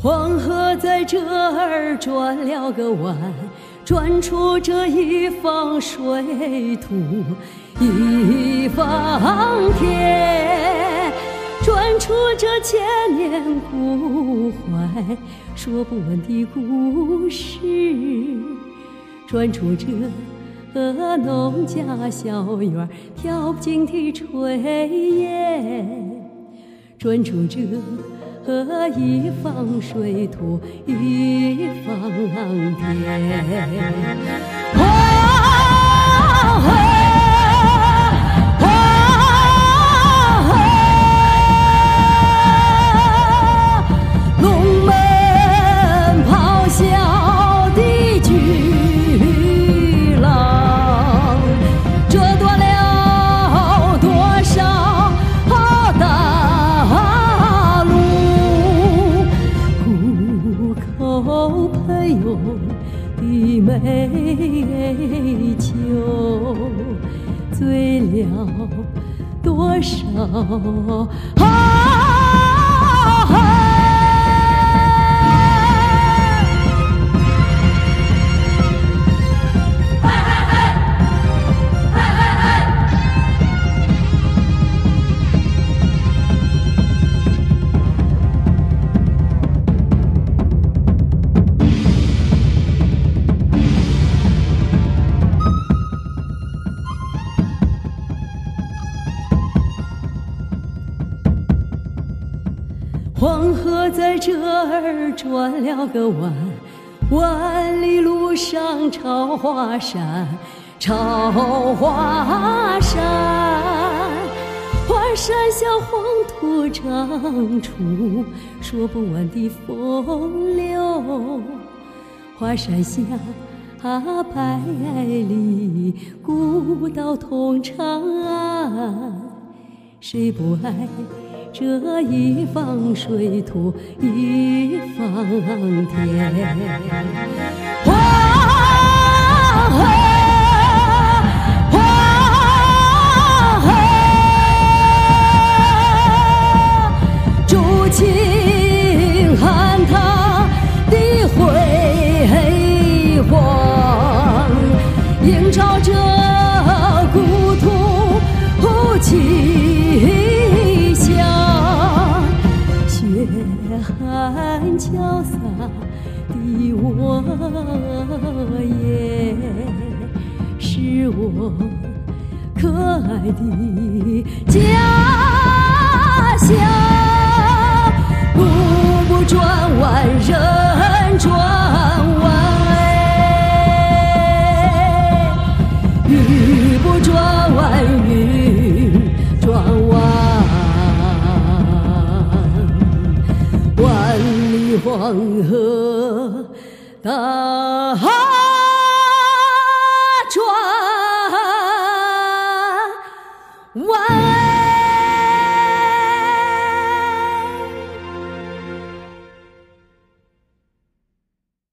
黄河在这儿转了个弯，转出这一方水土一方天，转出这千年古怀说不完的故事，转出这农家小院跳不尽的炊烟，转出这一方水土一方天。龙门咆哮的巨浪，折断了多少大路，虎口喷涌的美酒，醉了多少黄河在这儿转了个弯，万里路上朝华山，朝华山，华山下黄土长出说不完的风流，华山下百里古道通长安，谁不爱这一方水土一方天。黄河，黄河，筑起汉唐的辉煌，映照着故土气象，血汗潇洒的我也是我可爱的家乡。路不转弯人转弯，雨不转弯云转弯，万里黄河大转弯。